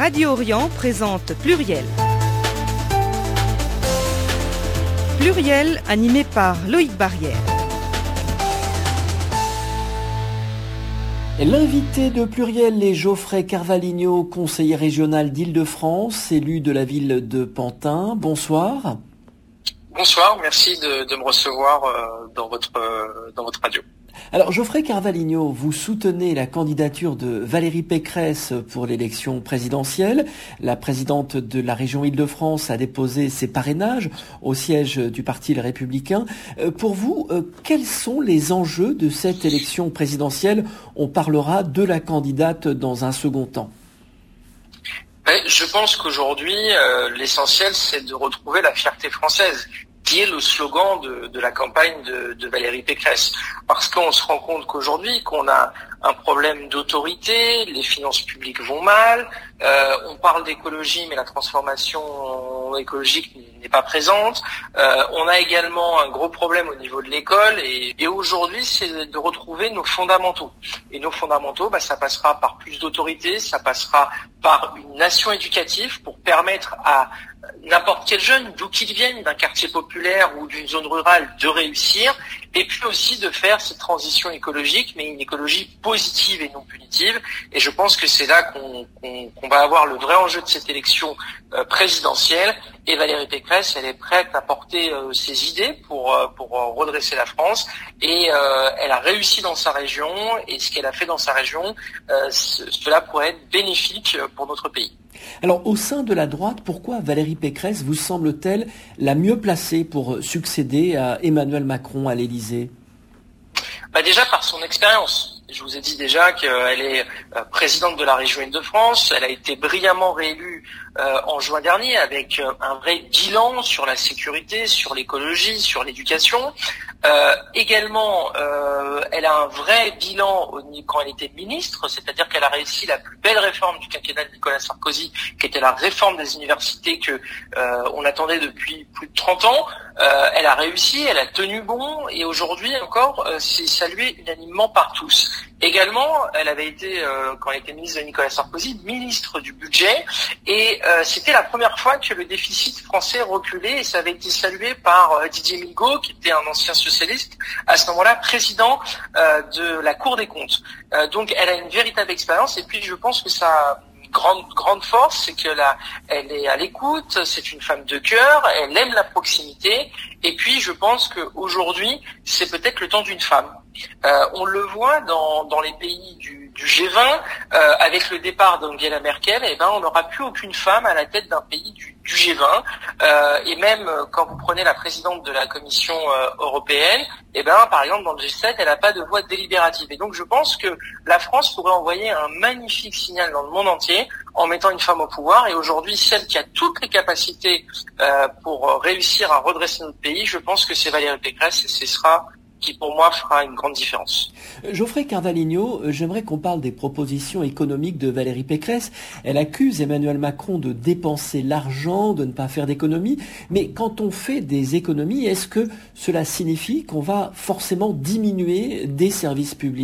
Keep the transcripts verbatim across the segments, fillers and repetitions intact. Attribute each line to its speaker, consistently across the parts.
Speaker 1: Radio Orient présente Pluriel. Pluriel animé par Loïc Barrière.
Speaker 2: L'invité de Pluriel est Geoffrey Carvalhinho, conseiller régional d'Île-de-France, élu de la ville de Pantin. Bonsoir.
Speaker 3: Bonsoir, merci de, de me recevoir euh, dans votre euh, dans votre radio.
Speaker 2: Alors Geoffrey Carvalhinho, vous soutenez la candidature de Valérie Pécresse pour l'élection présidentielle. La présidente de la région Île-de-France a déposé ses parrainages au siège du Parti Les Républicains. Euh, pour vous, euh, quels sont les enjeux de cette élection présidentielle ? On parlera de la candidate dans un second temps.
Speaker 3: Je pense qu'aujourd'hui, euh, l'essentiel, c'est de retrouver la fierté française, qui est le slogan de, de la campagne de, de Valérie Pécresse. Parce qu'on se rend compte qu'aujourd'hui, qu'on a un problème d'autorité, les finances publiques vont mal, euh, on parle d'écologie, mais la transformation écologique n'est pas présente. Euh, on a également un gros problème au niveau de l'école, et, et aujourd'hui, c'est de retrouver nos fondamentaux. Et nos fondamentaux, bah, ça passera par plus d'autorité, ça passera par une nation éducative pour permettre à n'importe quel jeune, d'où qu'il vienne, d'un quartier populaire ou d'une zone rurale, de réussir, et puis aussi de faire cette transition écologique, mais une écologie positive et non punitive. Et je pense que c'est là qu'on, qu'on, qu'on va avoir le vrai enjeu de cette élection euh, présidentielle. Et Valérie Pécresse, elle est prête à porter euh, ses idées pour euh, pour euh, redresser la France. Et euh, elle a réussi dans sa région, et ce qu'elle a fait dans sa région, euh, ce, cela pourrait être bénéfique pour notre pays.
Speaker 2: Alors, au sein de la droite, pourquoi Valérie Pécresse vous semble-t-elle la mieux placée pour succéder à Emmanuel Macron à l'Élysée ?
Speaker 3: Bah déjà par son expérience. Je vous ai dit déjà qu'elle est présidente de la région Île-de-France. Elle a été brillamment réélue euh, en juin dernier avec un vrai bilan sur la sécurité, sur l'écologie, sur l'éducation. Euh, également, euh, elle a un vrai bilan au, quand elle était ministre, c'est-à-dire qu'elle a réussi la plus belle réforme du quinquennat de Nicolas Sarkozy, qui était la réforme des universités que euh, on attendait depuis plus de trente ans. Euh, elle a réussi, elle a tenu bon, et aujourd'hui encore, euh, c'est salué unanimement par tous. Également, elle avait été, euh, quand elle était ministre de Nicolas Sarkozy, ministre du budget, et euh, c'était la première fois que le déficit français reculait, et ça avait été salué par euh, Didier Migaud, qui était un ancien socialiste, à ce moment-là président euh, de la Cour des comptes. Euh, donc elle a une véritable expérience, et puis je pense que ça... grande grande force, c'est qu'elle a, elle est à l'écoute, c'est une femme de cœur, elle aime la proximité, et puis je pense qu'aujourd'hui, c'est peut-être le temps d'une femme. Euh, on le voit dans, dans les pays du, du G vingt, euh, avec le départ d'Angela Merkel, et ben on n'aura plus aucune femme à la tête d'un pays du, du G vingt, euh, et même quand vous prenez la présidente de la Commission euh, européenne, et ben par exemple dans le G sept, elle n'a pas de voix délibérative. Et donc je pense que la France pourrait envoyer un magnifique signal dans le monde entier en mettant une femme au pouvoir, et aujourd'hui celle qui a toutes les capacités euh, pour réussir à redresser notre pays, je pense que c'est Valérie Pécresse, et ce sera qui pour moi fera une grande différence.
Speaker 2: Geoffrey Carvalhinho, j'aimerais qu'on parle des propositions économiques de Valérie Pécresse. Elle accuse Emmanuel Macron de dépenser l'argent, de ne pas faire d'économies. Mais quand on fait des économies, est-ce que cela signifie qu'on va forcément diminuer des services publics ?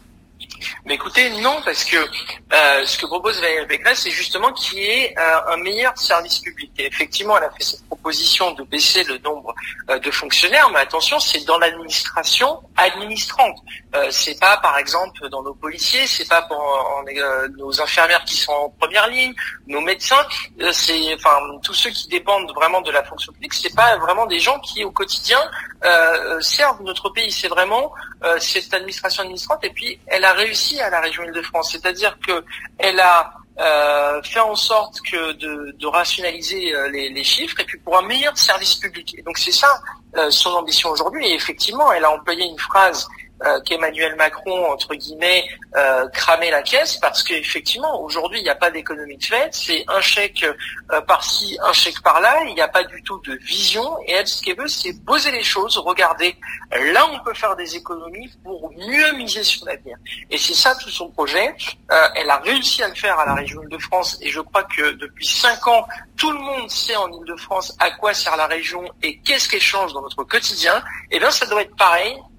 Speaker 3: Mais écoutez, non, parce que euh, ce que propose Valérie Pécresse, c'est justement qu'il y ait euh, un meilleur service public. Et effectivement, elle a fait cette proposition de baisser le nombre euh, de fonctionnaires, mais attention, c'est dans l'administration administrante. Euh, c'est pas, par exemple, dans nos policiers, c'est pas pour en, euh, nos infirmières qui sont en première ligne, nos médecins, euh, c'est, enfin, tous ceux qui dépendent vraiment de la fonction publique, c'est pas vraiment des gens qui, au quotidien, euh, servent notre pays. C'est vraiment euh, cette administration administrante. Et puis, elle a réussi à la région Île-de-France, c'est-à-dire que elle a euh, fait en sorte que de, de rationaliser euh, les, les chiffres, et puis pour un meilleur service public. Et donc c'est ça euh, son ambition aujourd'hui. Et effectivement, elle a employé une phrase euh, qu'Emmanuel Macron, entre guillemets, euh, cramait la caisse, parce qu'effectivement, aujourd'hui, il n'y a pas d'économie de fait, c'est un chèque euh, par-ci, un chèque par-là, il n'y a pas du tout de vision, et elle, ce qu'elle veut, c'est poser les choses, regarder, là, on peut faire des économies pour mieux miser sur l'avenir. Et c'est ça tout son projet. Euh, elle a réussi à le faire à la région Île-de-France, et je crois que depuis cinq ans, tout le monde sait en Île-de-France à quoi sert la région et qu'est-ce qu'elle change dans notre quotidien. Et bien, ça doit être pareil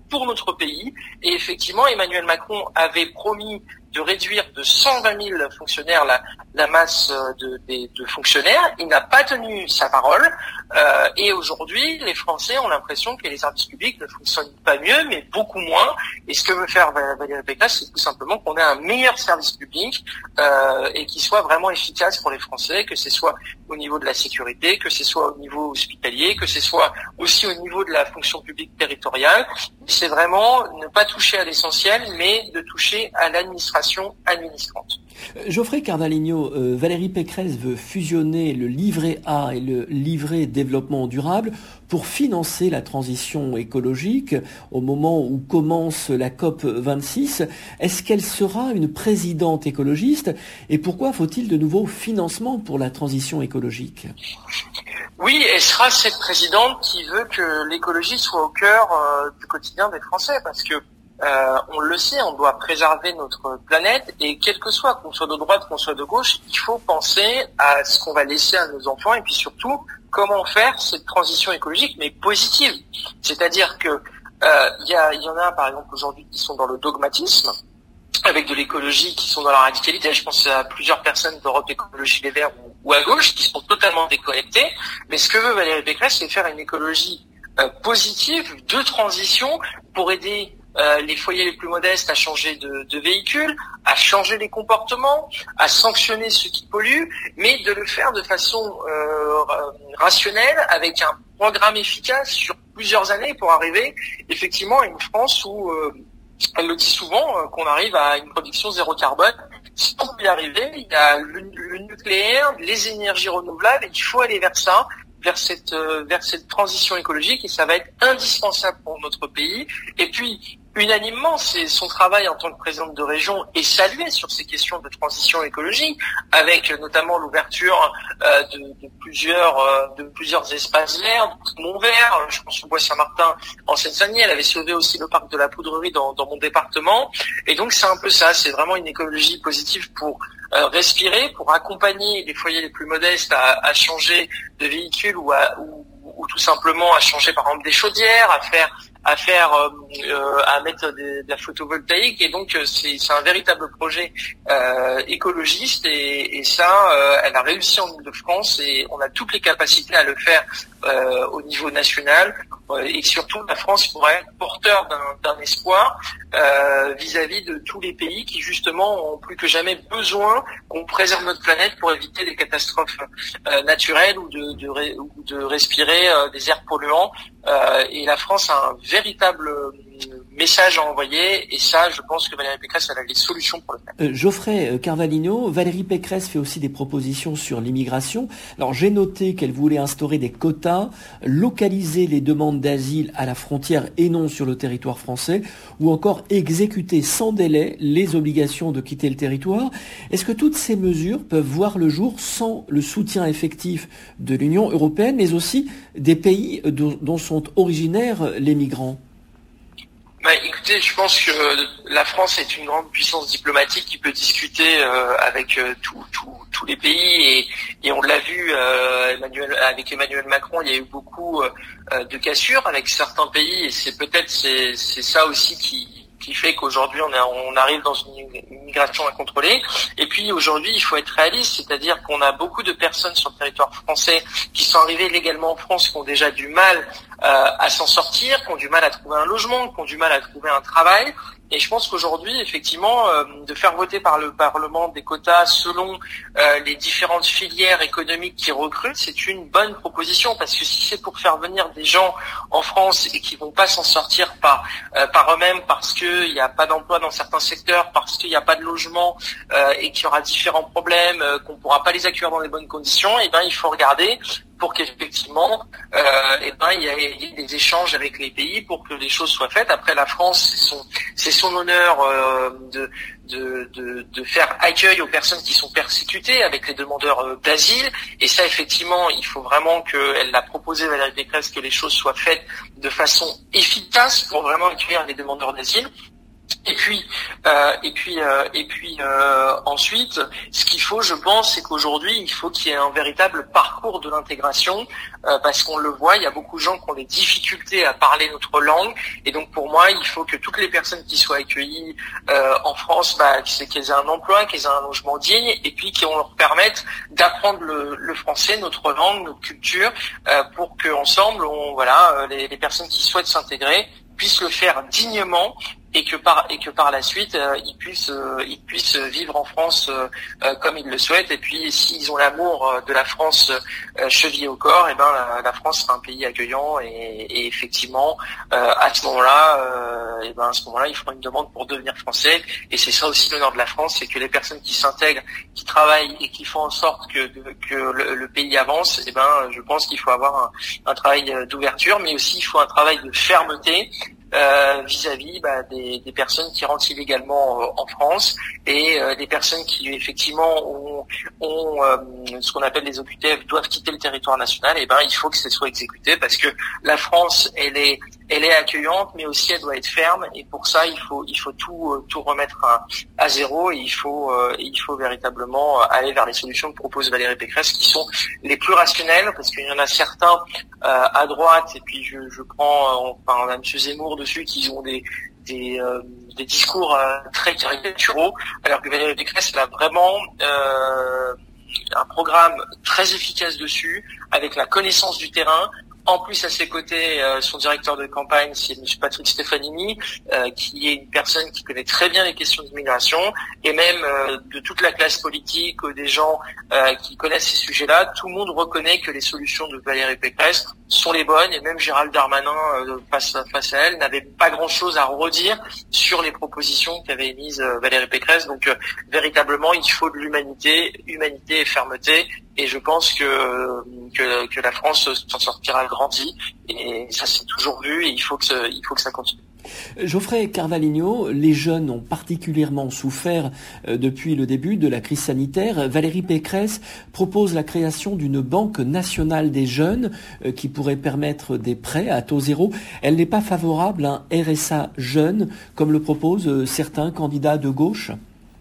Speaker 3: pour notre pays. Et effectivement, Emmanuel Macron avait promis de réduire de cent vingt mille fonctionnaires la, la masse de, de, de fonctionnaires. Il n'a pas tenu sa parole. Euh, et aujourd'hui, les Français ont l'impression que les services publics ne fonctionnent pas mieux, mais beaucoup moins. Et ce que veut faire Valérie Pécresse, c'est tout simplement qu'on ait un meilleur service public euh, et qui soit vraiment efficace pour les Français, que ce soit au niveau de la sécurité, que ce soit au niveau hospitalier, que ce soit aussi au niveau de la fonction publique territoriale. C'est vraiment ne pas toucher à l'essentiel, mais de toucher à l'administration administrante.
Speaker 2: Geoffrey Carvalhinho, euh, Valérie Pécresse veut fusionner le livret A et le livret développement durable pour financer la transition écologique au moment où commence la COP vingt-six. Est-ce qu'elle sera une présidente écologiste et pourquoi faut-il de nouveaux financements pour la transition écologique ?
Speaker 3: Oui, elle sera cette présidente qui veut que l'écologie soit au cœur euh, du quotidien des Français parce que Euh, on le sait, on doit préserver notre planète et quel que soit, qu'on soit de droite, qu'on soit de gauche, il faut penser à ce qu'on va laisser à nos enfants et puis surtout comment faire cette transition écologique mais positive. C'est-à-dire que euh, il y, a, il y en a par exemple aujourd'hui qui sont dans le dogmatisme avec de l'écologie, qui sont dans la radicalité. Je pense à plusieurs personnes d'Europe Écologie Les Verts ou, ou à gauche qui sont totalement déconnectées. Mais ce que veut Valérie Pécresse, c'est faire une écologie euh, positive de transition pour aider Euh, les foyers les plus modestes à changer de, de véhicule, à changer les comportements, à sanctionner ceux qui polluent, mais de le faire de façon euh, rationnelle, avec un programme efficace sur plusieurs années pour arriver effectivement à une France où, euh, elle le dit souvent, euh, qu'on arrive à une production zéro carbone. Si on peut y arriver, il y a le, le nucléaire, les énergies renouvelables, et il faut aller vers ça, vers cette euh, vers cette transition écologique, et ça va être indispensable pour notre pays. Et puis unanimement, c'est son travail en tant que présidente de région est salué sur ces questions de transition écologique, avec notamment l'ouverture euh, de, de plusieurs euh, de plusieurs espaces verts, monts verts. Je pense au Bois Saint-Martin en Seine-Saint-Denis. Elle avait sauvé aussi le parc de la Poudrerie dans, dans mon département. Et donc c'est un peu ça. C'est vraiment une écologie positive pour euh, respirer, pour accompagner les foyers les plus modestes à, à changer de véhicule ou à ou, ou tout simplement à changer par exemple des chaudières, à faire à faire euh, à mettre des, de la photovoltaïque, et donc c'est, c'est un véritable projet euh, écologiste, et, et ça euh, elle a réussi en Île-de-France et on a toutes les capacités à le faire euh, au niveau national, euh, et surtout la France pourrait être porteur d'un, d'un espoir euh, vis-à-vis de tous les pays qui justement ont plus que jamais besoin qu'on préserve notre planète pour éviter des catastrophes euh, naturelles ou de, de, ou de respirer euh, des airs polluants, euh, et la France a un véritable message à envoyer, et ça, je pense que Valérie Pécresse, elle a les solutions pour le faire.
Speaker 2: Euh, Geoffrey Carvalhinho, Valérie Pécresse fait aussi des propositions sur l'immigration. Alors, j'ai noté qu'elle voulait instaurer des quotas, localiser les demandes d'asile à la frontière et non sur le territoire français, ou encore exécuter sans délai les obligations de quitter le territoire. Est-ce que toutes ces mesures peuvent voir le jour sans le soutien effectif de l'Union européenne, mais aussi des pays dont sont originaires les migrants ?
Speaker 3: Bah, écoutez, je pense que la France est une grande puissance diplomatique qui peut discuter euh, avec euh, tout, tout, tous les pays, et, et on l'a vu euh, Emmanuel, avec Emmanuel Macron, il y a eu beaucoup euh, de cassures avec certains pays, et c'est peut-être c'est, c'est ça aussi qui qui fait qu'aujourd'hui on, a, on arrive dans une immigration incontrôlée. Et puis aujourd'hui, il faut être réaliste, c'est-à-dire qu'on a beaucoup de personnes sur le territoire français qui sont arrivées légalement en France, qui ont déjà du mal euh, à s'en sortir, qui ont du mal à trouver un logement, qui ont du mal à trouver un travail. Et je pense qu'aujourd'hui, effectivement, euh, de faire voter par le Parlement des quotas selon euh, les différentes filières économiques qui recrutent, c'est une bonne proposition, parce que si c'est pour faire venir des gens en France et qui vont pas s'en sortir par euh, par eux-mêmes, parce qu'il n'y a pas d'emploi dans certains secteurs, parce qu'il n'y a pas de logement euh, et qu'il y aura différents problèmes, euh, qu'on pourra pas les accueillir dans les bonnes conditions, et ben il faut regarder pour qu'effectivement, euh, eh ben, il y, a, il y ait des échanges avec les pays pour que les choses soient faites. Après, la France, c'est son, c'est son honneur euh, de, de, de, de faire accueil aux personnes qui sont persécutées, avec les demandeurs euh, d'asile. Et ça, effectivement, il faut vraiment que, elle l'a proposé, Valérie Pécresse, que les choses soient faites de façon efficace pour vraiment accueillir les demandeurs d'asile. Et puis, euh, et puis, euh, et puis euh, ensuite, ce qu'il faut, je pense, c'est qu'aujourd'hui, il faut qu'il y ait un véritable parcours de l'intégration, euh, parce qu'on le voit, il y a beaucoup de gens qui ont des difficultés à parler notre langue, et donc pour moi, il faut que toutes les personnes qui soient accueillies euh, en France, bah, c'est qu'elles aient un emploi, qu'elles aient un logement digne, et puis qu'on leur permette d'apprendre le, le français, notre langue, notre culture, euh, pour que ensemble, on, voilà, les, les personnes qui souhaitent s'intégrer puissent le faire dignement. Et que par et que par la suite euh, ils puissent euh, ils puissent vivre en France euh, euh, comme ils le souhaitent. Et puis s'ils ont l'amour euh, de la France euh, chevillé au corps, et ben la, la France sera un pays accueillant. Et, et effectivement euh, à ce moment-là, euh, et ben à ce moment-là ils feront une demande pour devenir français. Et c'est ça aussi l'honneur de la France, c'est que les personnes qui s'intègrent, qui travaillent et qui font en sorte que que le, le pays avance. Et ben je pense qu'il faut avoir un, un travail d'ouverture, mais aussi il faut un travail de fermeté. Euh, vis-à-vis bah, des, des personnes qui rentrent illégalement euh, en France et euh, des personnes qui effectivement ont, ont euh, ce qu'on appelle les O Q T F, doivent quitter le territoire national. Et ben il faut que ce soit exécuté, parce que la France elle est elle est accueillante, mais aussi elle doit être ferme. Et pour ça il faut il faut tout euh, tout remettre à, à zéro, et il faut euh, et il faut véritablement aller vers les solutions que propose Valérie Pécresse, qui sont les plus rationnelles, parce qu'il y en a certains euh, à droite, et puis je, je prends enfin on a M. Zemmour dessus, qui ont des des, euh, des discours euh, très caricaturaux, alors que Valérie Pécresse elle a vraiment euh, un programme très efficace dessus, avec la connaissance du terrain. En plus, à ses côtés, euh, son directeur de campagne, c'est M. Patrick Stefanini, euh, qui est une personne qui connaît très bien les questions d'immigration, et même euh, de toute la classe politique, euh, des gens euh, qui connaissent ces sujets-là. Tout le monde reconnaît que les solutions de Valérie Pécresse sont les bonnes, et même Gérald Darmanin, euh, face, face à elle, n'avait pas grand-chose à redire sur les propositions qu'avait émises euh, Valérie Pécresse. Donc, euh, véritablement, il faut de l'humanité, humanité et fermeté. Et je pense que, que, que la France s'en sortira grandie. Et ça s'est toujours vu, et il faut que, ce, il faut que ça continue.
Speaker 2: Geoffrey Carvalhinho, les jeunes ont particulièrement souffert depuis le début de la crise sanitaire. Valérie Pécresse propose la création d'une banque nationale des jeunes qui pourrait permettre des prêts à taux zéro. Elle n'est pas favorable à un R S A jeune, comme le proposent certains candidats de gauche ?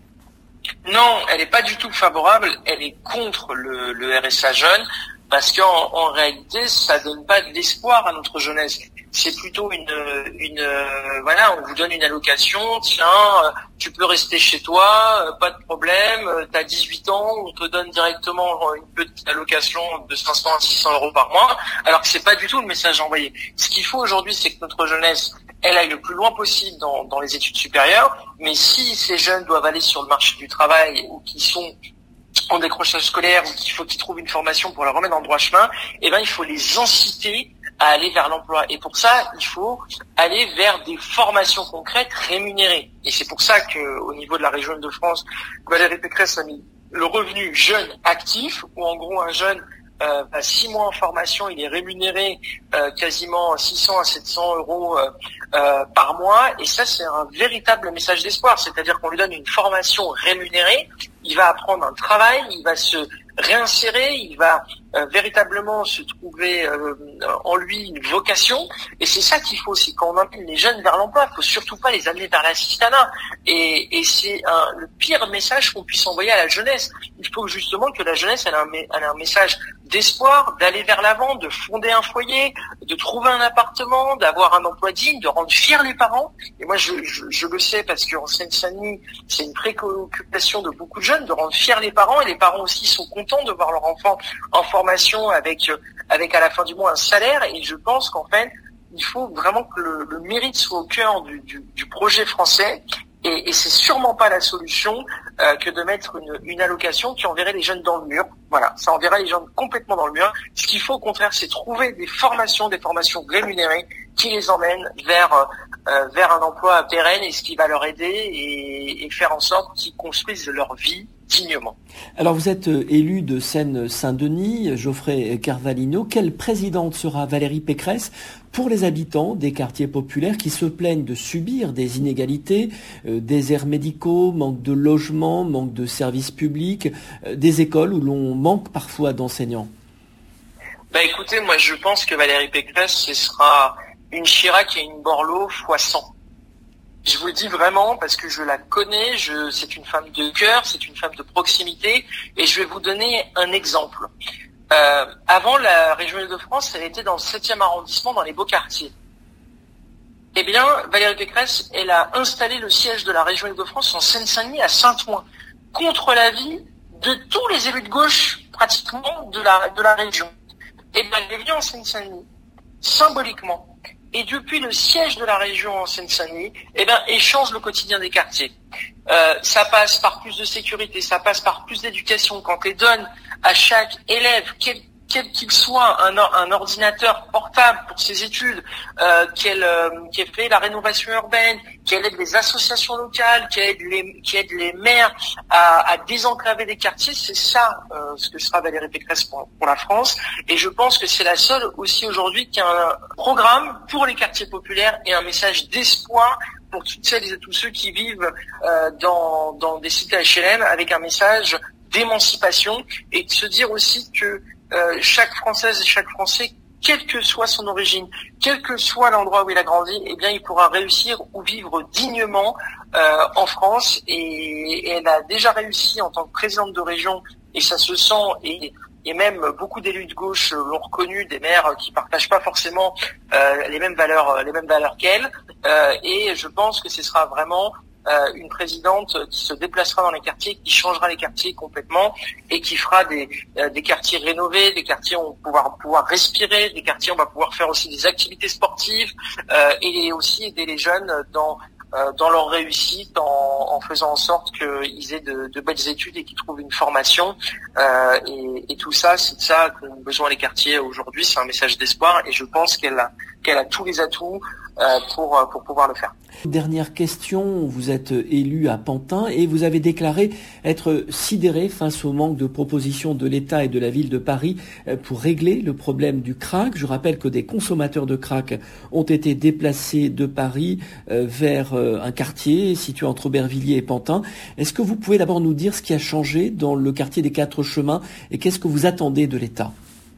Speaker 3: Non, elle n'est pas du tout favorable, elle est contre le, le R S A jeune, parce qu'en en réalité, ça donne pas de l'espoir à notre jeunesse. C'est plutôt une, une, euh, voilà, on vous donne une allocation, tiens, euh, tu peux rester chez toi, euh, pas de problème, euh, t'as dix-huit ans, on te donne directement une petite allocation de cinq cents à six cents euros par mois, alors que c'est pas du tout le message envoyé. Ce qu'il faut aujourd'hui, c'est que notre jeunesse, elle aille le plus loin possible dans, dans les études supérieures, mais si ces jeunes doivent aller sur le marché du travail, ou qui sont en décrochage scolaire, ou qu'il faut qu'ils trouvent une formation pour leur remettre dans le droit chemin, eh ben il faut les inciter à aller vers l'emploi. Et pour ça, il faut aller vers des formations concrètes rémunérées. Et c'est pour ça que, au niveau de la région de France, Valérie Pécresse a mis le revenu jeune actif, où en gros un jeune Euh, bah, six mois en formation, il est rémunéré euh, quasiment six cents à sept cents euros euh, euh, par mois, et ça c'est un véritable message d'espoir, c'est-à-dire qu'on lui donne une formation rémunérée, il va apprendre un travail, il va se réinsérer, il va euh, véritablement se trouver euh, en lui une vocation, et c'est ça qu'il faut, c'est quand on emmène les jeunes vers l'emploi, il faut surtout pas les amener vers l'assistanat, et, et c'est un, le pire message qu'on puisse envoyer à la jeunesse. Il faut justement que la jeunesse elle a un, elle a un message d'espoir, d'aller vers l'avant, de fonder un foyer, de trouver un appartement, d'avoir un emploi digne, de rendre fiers les parents. Et moi, je, je, je le sais parce qu'en Seine-Saint-Denis, c'est une préoccupation de beaucoup de jeunes, de rendre fiers les parents. Et les parents aussi sont contents de voir leur enfant en formation avec, avec à la fin du mois un salaire. Et je pense qu'en fait, il faut vraiment que le, le mérite soit au cœur du, du, du projet français. Et, et c'est sûrement pas la solution euh, que de mettre une, une allocation qui enverrait les jeunes dans le mur. Voilà, ça enverrait les jeunes complètement dans le mur. Ce qu'il faut au contraire, c'est trouver des formations, des formations rémunérées qui les emmènent vers euh, vers un emploi pérenne, et ce qui va leur aider, et, et faire en sorte qu'ils construisent leur vie dignement.
Speaker 2: Alors vous êtes élu de Seine-Saint-Denis, Geoffrey Carvalhinho. Quelle présidente sera Valérie Pécresse pour les habitants des quartiers populaires qui se plaignent de subir des inégalités, euh, déserts médicaux, manque de logements, manque de services publics, euh, des écoles où l'on manque parfois d'enseignants?
Speaker 3: Bah écoutez, moi je pense que Valérie Pécresse, ce sera une Chirac et une Borloo fois cent. Je vous le dis vraiment parce que je la connais, je, c'est une femme de cœur, c'est une femme de proximité, et je vais vous donner un exemple. Euh, avant, la région Île-de-France, elle était dans le septième arrondissement, dans les beaux quartiers. Eh bien, Valérie Pécresse, elle a installé le siège de la région Île-de-France en Seine-Saint-Denis, à Saint-Ouen, contre l'avis de tous les élus de gauche, pratiquement, de la, de la région. Eh bien, elle est venue en Seine-Saint-Denis, symboliquement. Et depuis le siège de la région en Seine-Saint-Denis, eh ben, elle change le quotidien des quartiers. Euh, ça passe par plus de sécurité, ça passe par plus d'éducation. Quand elle donne à chaque élève, quel quel qu'il soit, un, un ordinateur portable pour ses études, euh, qu'elle euh, qu'elle fait la rénovation urbaine, qu'elle aide les associations locales, qu'elle aide les, qu'elle aide les maires à, à désenclaver des quartiers, c'est ça euh, ce que sera Valérie Pécresse pour, pour la France. Et je pense que c'est la seule aussi aujourd'hui qui a un programme pour les quartiers populaires et un message d'espoir pour toutes celles et tous ceux qui vivent euh, dans, dans des cités H L M, avec un message d'émancipation, et de se dire aussi que Euh, chaque Française et chaque Français, quelle que soit son origine, quel que soit l'endroit où il a grandi, eh bien, il pourra réussir ou vivre dignement euh, en France. Et, et elle a déjà réussi en tant que présidente de région, et ça se sent, et, et même beaucoup d'élus de gauche l'ont reconnu, des maires qui partagent pas forcément euh, les mêmes valeurs, les mêmes valeurs qu'elle. Euh, et je pense que ce sera vraiment Euh, une présidente qui se déplacera dans les quartiers, qui changera les quartiers complètement, et qui fera des, euh, des quartiers rénovés, des quartiers où on va pouvoir, pouvoir respirer, des quartiers où on va pouvoir faire aussi des activités sportives, euh, et aussi aider les jeunes dans euh, dans leur réussite, en, en faisant en sorte qu'ils aient de, de belles études et qu'ils trouvent une formation. Euh, et, et tout ça, c'est de ça qu'ont besoin les quartiers aujourd'hui. C'est un message d'espoir, et je pense qu'elle a, qu'elle a tous les atouts euh, pour, pour pouvoir le faire.
Speaker 2: Dernière question, vous êtes élu à Pantin et vous avez déclaré être sidéré face au manque de propositions de l'État et de la ville de Paris pour régler le problème du crack. Je rappelle que des consommateurs de crack ont été déplacés de Paris vers un quartier situé entre Aubervilliers et Pantin. Est-ce que vous pouvez d'abord nous dire ce qui a changé dans le quartier des Quatre Chemins et qu'est-ce que vous attendez de l'État?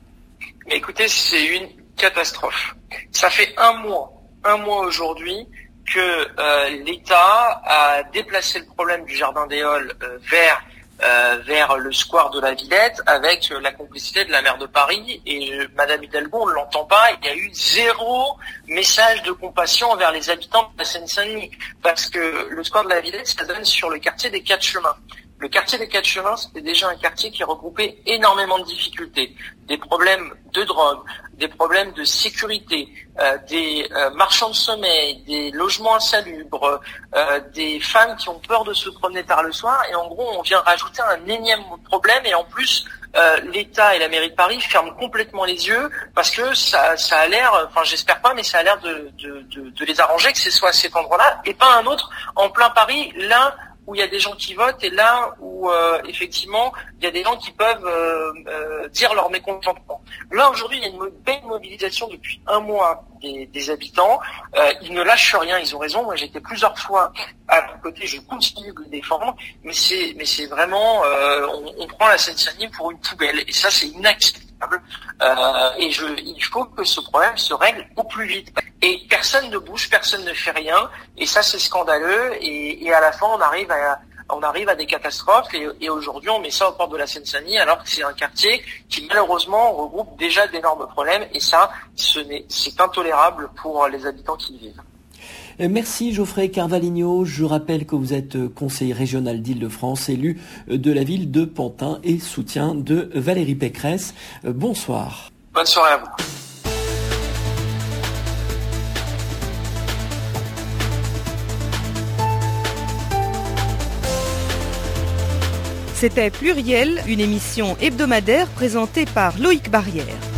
Speaker 3: Mais écoutez, c'est une catastrophe. Ça fait un mois, un mois aujourd'hui, que euh, l'État a déplacé le problème du Jardin des Halles euh, vers euh, vers le square de la Villette, avec euh, la complicité de la maire de Paris. Et euh, Madame Hidalgo, on ne l'entend pas, il y a eu zéro message de compassion envers les habitants de la Seine-Saint-Denis, parce que le square de la Villette, ça donne sur le quartier des Quatre Chemins. Le quartier des Quatre Chemins, c'était déjà un quartier qui regroupait énormément de difficultés, des problèmes de drogue, des problèmes de sécurité, euh, des euh, marchands de sommeil, des logements insalubres, euh, des femmes qui ont peur de se promener tard le soir. Et en gros, on vient rajouter un énième problème, et en plus, euh, l'État et la mairie de Paris ferment complètement les yeux, parce que ça, ça a l'air, enfin j'espère pas, mais ça a l'air de, de, de, de les arranger que ce soit à cet endroit-là et pas un autre en plein Paris, là où il y a des gens qui votent, et là où euh, effectivement il y a des gens qui peuvent euh, euh, dire leur mécontentement. Là aujourd'hui, il y a une belle mobilisation depuis un mois des, des habitants. Euh, ils ne lâchent rien, ils ont raison. Moi, j'étais plusieurs fois à leur côté, je continue de le défendre, mais c'est mais c'est vraiment euh, on, on prend la Seine-Saint-Denis pour une poubelle, et ça c'est inacceptable. Euh, et je, il faut que ce problème se règle au plus vite. Et personne ne bouge, personne ne fait rien, et ça c'est scandaleux. Et, et à la fin, on arrive à on arrive à des catastrophes, et, et aujourd'hui on met ça aux portes de la Seine-Saint-Denis, alors que c'est un quartier qui malheureusement regroupe déjà d'énormes problèmes, et ça, ce n'est, c'est intolérable pour les habitants qui y vivent.
Speaker 2: Merci Geoffrey Carvalhinho. Je rappelle que vous êtes conseiller régional d'Île-de-France, élu de la ville de Pantin et soutien de Valérie Pécresse. Bonsoir.
Speaker 3: Bonne soirée à vous.
Speaker 1: C'était Pluriel, une émission hebdomadaire présentée par Loïc Barrière.